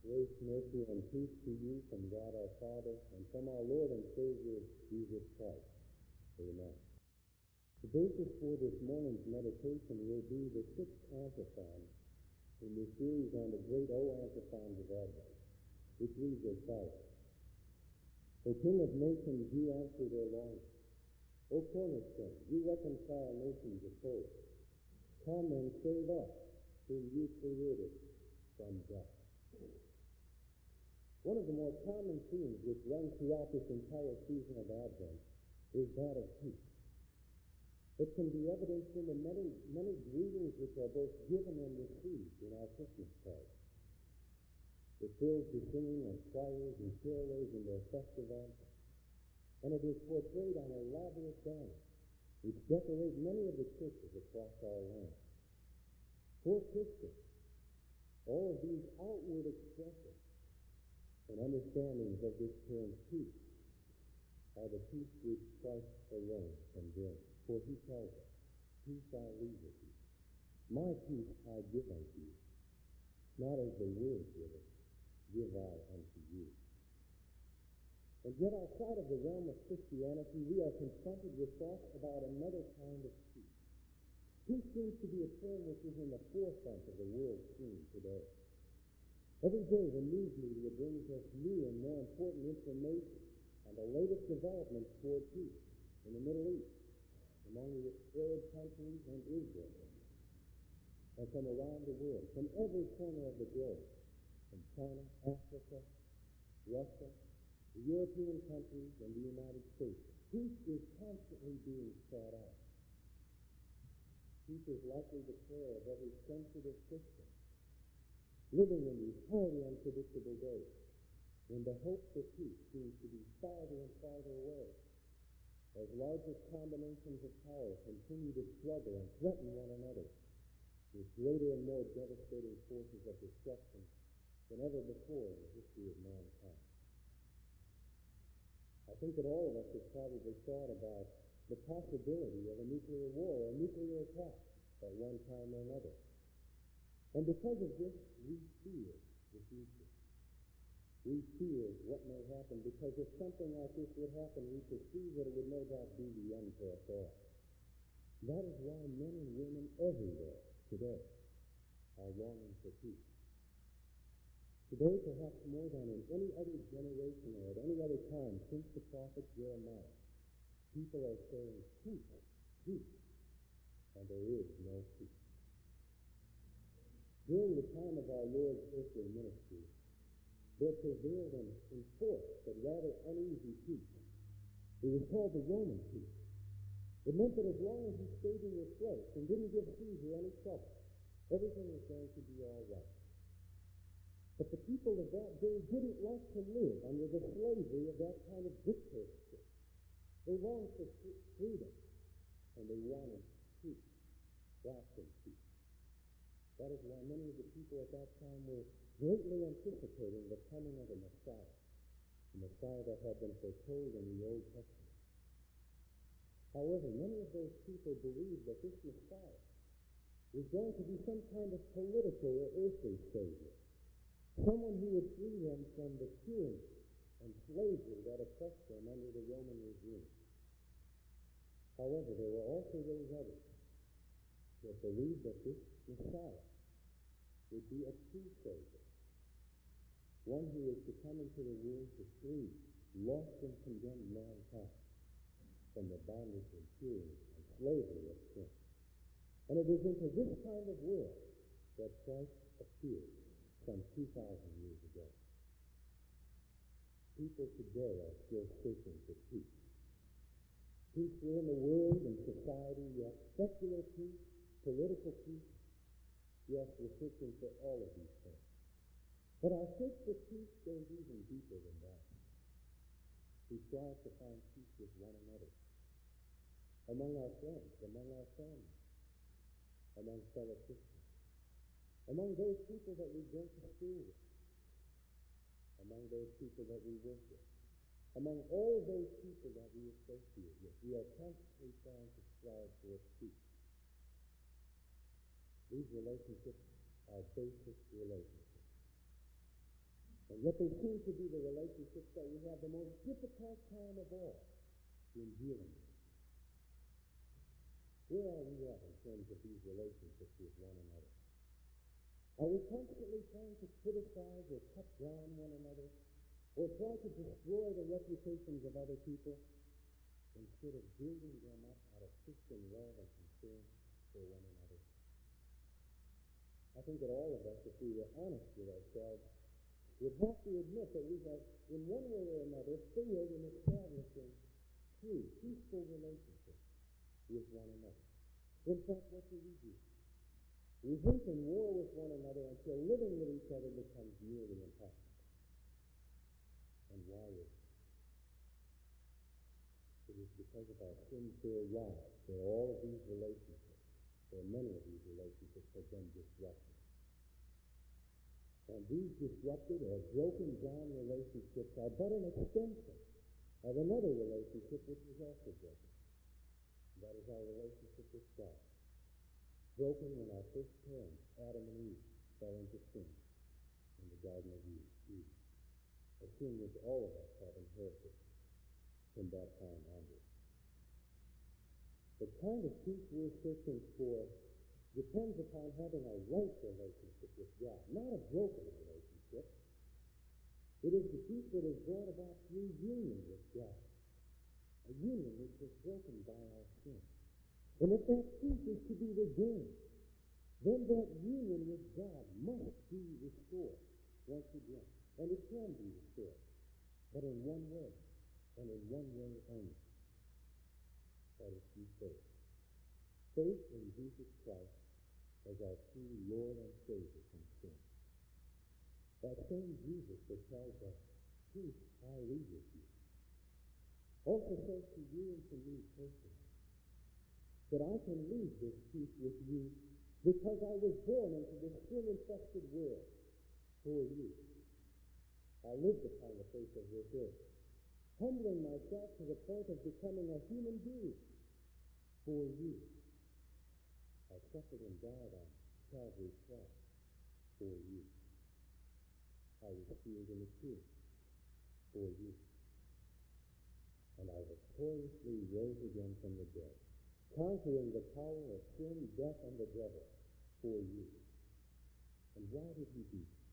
Grace, mercy, and peace to you from God our Father and from our Lord and Savior, Jesus Christ. Amen. The basis for this morning's meditation will be the sixth antiphon in the series on the great O antiphons of Advent, which reads as follows. O King of nations, you answer their longing. O cornerstone, you reconcile nations opposed. Come and save us, whom you created from death. One of the more common themes which runs throughout this entire season of Advent is that of peace. It can be evidenced in the many greetings which are both given and received in our Christmas cards. It fills the singing of choirs and carolers in their festive anthems, and it is portrayed on elaborate banners which decorate many of the churches across our land. For Christians, all of these outward expressions and understandings of this term peace are the peace which Christ alone can bring. For he tells us, peace I leave with you. My peace I give unto you. Not as the world giveth, give I unto you. And yet outside of the realm of Christianity, we are confronted with thoughts about another kind of peace. Peace seems to be a term which is in the forefront of the world scene today. Every day the news media brings us new and more important information on the latest developments toward peace in the Middle East, among the Arab countries and Israel, and from around the world, from every corner of the globe, from China, Africa, Russia, the European countries, and the United States. Peace is constantly being sought out. Peace is likely the prayer of every sensitive Christian, living in these highly unpredictable days, when the hope for peace seems to be farther and farther away, as larger combinations of power continue to struggle and threaten one another with greater and more devastating forces of destruction than ever before in the history of mankind. I think that all of us have probably thought about the possibility of a nuclear war or a nuclear attack at one time or another. And because of this, we fear the future. We fear what may happen, because if something like this would happen, we perceive that it would no doubt be the end for us all. That is why men and women everywhere today are longing for peace. Today, perhaps more than in any other generation or at any other time since the prophet Jeremiah, people are saying, peace, peace, and there is no peace. During the time of our Lord's earthly ministry, there prevailed and enforced but rather uneasy peace. It was called the Roman peace. It meant that as long as you stayed in your place and didn't give Caesar any trouble, everything was going to be all right. But the people of that day didn't like to live under the slavery of that kind of dictatorship. They longed for freedom, and they wanted peace, lasting peace. That is why many of the people at that time were greatly anticipating the coming of the Messiah that had been foretold in the Old Testament. However, many of those people believed that this Messiah was going to be some kind of political or earthly savior, someone who would free them from the tyranny and slavery that oppressed them under the Roman regime. However, there were also those others that believed that this Messiah would be a true Savior, one who is to come into the world to free lost and condemned mankind from the bondage and tyranny and slavery of sin. And it is into this kind of world that Christ appeared some 2,000 years ago. People today are still searching for peace. Peace in the world and society, yes, secular peace, political peace. Yes, we're searching for all of these things. But our search for peace goes even deeper than that. We strive to find peace with one another, among our friends, among our families, among fellow Christians, among those people that we go to school with, among those people that we work with, among all of those people that we associate with. We are constantly trying to strive for peace. These relationships are basic relationships. And yet they seem to be the relationships that we have the most difficult time of all in dealing with. Where are we at in terms of these relationships with one another? Are we constantly trying to criticize or cut down one another, or try to destroy the reputations of other people, instead of building them up out of Christian love and concern for one another? I think that all of us, if we were honest with ourselves, would have to admit that we have, in one way or another, failed in establishing true, peaceful relationships with one another. In fact, what do? We hate and war with one another until living with each other becomes nearly impossible. And why is it? It is because of our sin-filled lives that all of these relationships, or many of these relationships, have been disrupted. And these disrupted or broken down relationships are but an extension of another relationship which was also broken. That is our relationship with God. Broken when our first parents, Adam and Eve, fell into sin in the Garden of Eden. A sin which all of us have inherited from that time onward. The kind of peace we're searching for depends upon having a right relationship with God, not a broken relationship. It is the peace that is brought about through union with God, a union which was broken by our sin. And if that peace is to be regained, then that union with God must be restored once again. And it can be restored, but in one way, and in one way only. That is through faith. Faith in Jesus Christ as our true Lord and Savior from sin. That same Jesus that tells us, peace I leave with you, also says to you and to me personally, that I can leave this peace with you because I was born into this sin-infested world for you. I lived upon the face of this earth, humbling myself to the point of becoming a human being for you. I suffered and died on Calvary's cross for you. I was killed in a tomb for you. And I victoriously rose again from the dead, conquering the power of sin, death, and the devil for you. And why did he do this?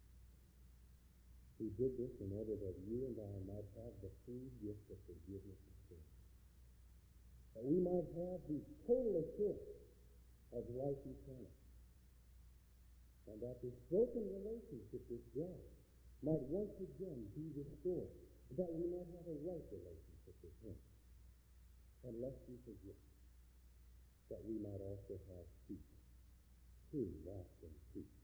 He did this in order that you and I might have the free gift of forgiveness of sin. That we might have the total assurance of life eternal. And that this broken relationship with God might once again be restored. That we might have a right relationship with him. And lest we forget, that we might also have peace. True, lasting peace.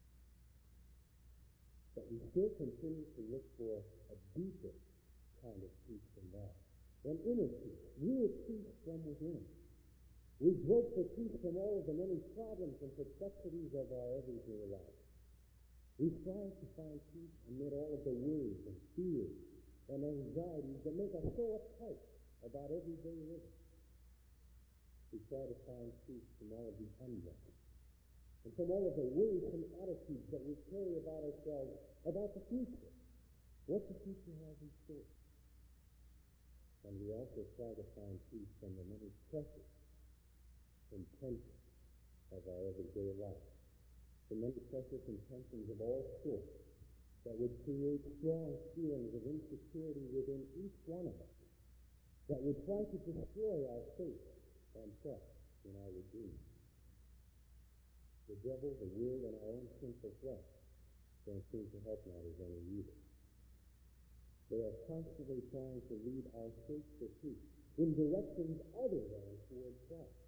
But we still continue to look for a deeper kind of peace than that. An inner peace, real peace from within. We grope for peace from all of the many problems and perplexities of our everyday life. We strive to find peace amid all of the worries and fears and anxieties that make us so uptight about everyday living. We try to find peace from all of the unrest and from all of the worrisome attitudes that we carry about ourselves about the future, what the future has in store. And we also try to find peace from the many pressures and tensions of our everyday life, the many pressures and tensions of all sorts that would create strong feelings of insecurity within each one of us, that would try to destroy our faith and trust in our Redeemer. The devil, the world, and our own sinful flesh don't seem to help matters any either. They are constantly trying to lead our search for peace in directions other than toward Christ.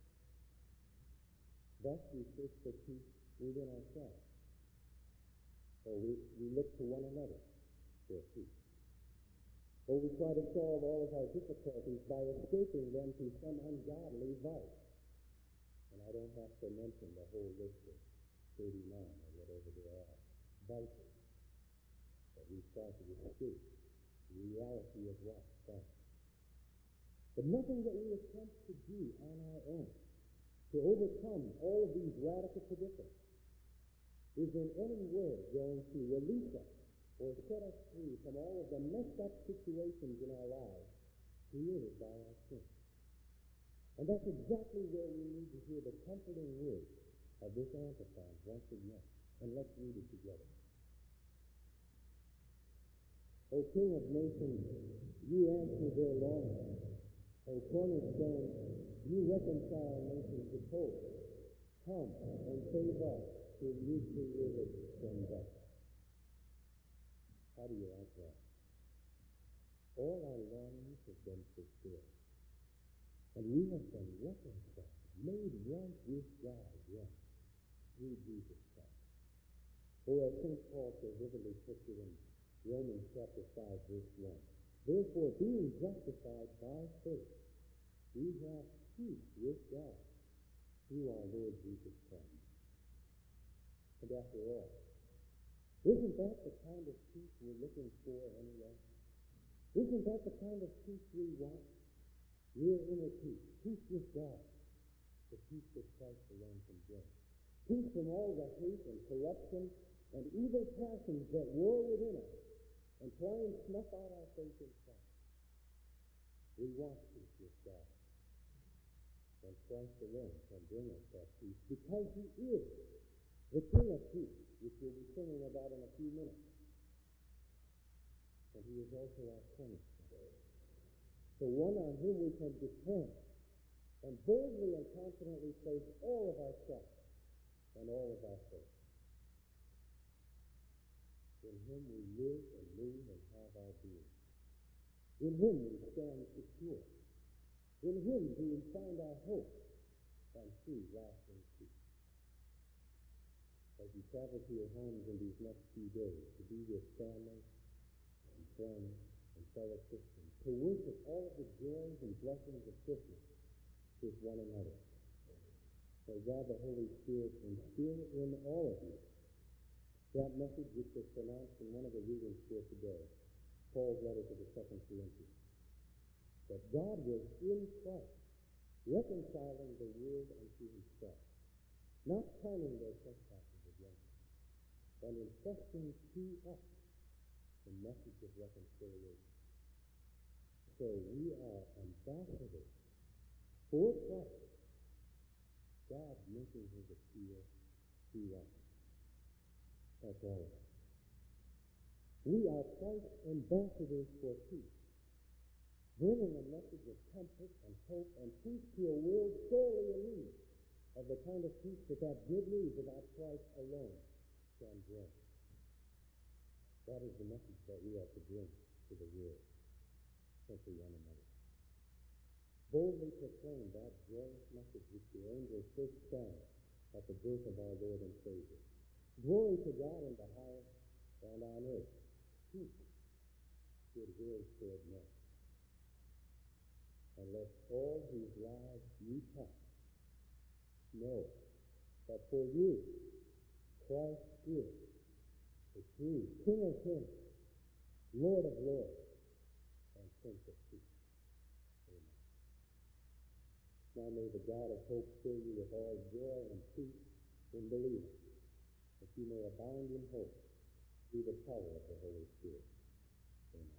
Thus we search for peace within ourselves. Or we look to one another for peace. Or we try to solve all of our difficulties by escaping them to some ungodly vice. And I don't have to mention the whole list of 39 or whatever they are, vices that we try to escape the reality of life from. But nothing that we attempt to do on our own to overcome all of these radical predicaments is in any way going to release us or set us free from all of the messed up situations in our lives created by our sin. And that's exactly where we need to hear the comforting words of this antiphon once again. And let's read it together. O King of nations, you answer their longing. O cornerstone, you reconcile nations with hope. Come and save us who you created from death. How do you like that? All our longings have been fulfilled. And we have been reconciled, made right with God, yes, through Jesus Christ. Or as St. Paul so vividly puts it in Romans chapter 5, verse 1. Therefore, being justified by faith, we have peace with God through our Lord Jesus Christ. And after all, isn't that the kind of peace we're looking for anyway? Isn't that the kind of peace we want? Real inner peace. Peace with God. The peace that Christ alone can bring. Peace from all the hate and corruption and evil passions that war within us and try and snuff out our faith in Christ. We want peace with God. And Christ alone can bring us that peace because he is the King of Peace, which we'll be singing about in a few minutes. And he is also our cornerstone. The one on whom we can depend and boldly and confidently place all of our trust and all of our faith. In him we live and move and have our being. In him we stand secure. In him do we find our hope and see lasting peace. As you travel to your homes in these next few days to be with family and friends and fellow Christians, to worship all of the joys and blessings of Christmas with one another. May God the Holy Spirit instill in all of you that message which was pronounced in one of the readings for today, Paul's letter to the 2 Corinthians, that God was in Christ, reconciling the world unto himself, not counting their trespasses against them, and entrusting to us the message of reconciliation. So we are ambassadors for Christ, God making his appeal through us. That's all of us. We are Christ's ambassadors for peace, bringing a message of comfort and hope and peace to a world sorely in need of the kind of peace that good news about Christ alone can bring. That is the message that we are to bring to the world and to one another. Boldly proclaim that joyous message which the angels first sang at the birth of our Lord and Savior. Glory to God in the highest, and on earth peace, goodwill toward men. And let all whose lives you touch know that for you Christ is the true King of Kings, Lord of Lords, and Prince of Peace. Amen. Now may the God of hope fill you with all joy and peace in believing, that you may abound in hope through the power of the Holy Spirit. Amen.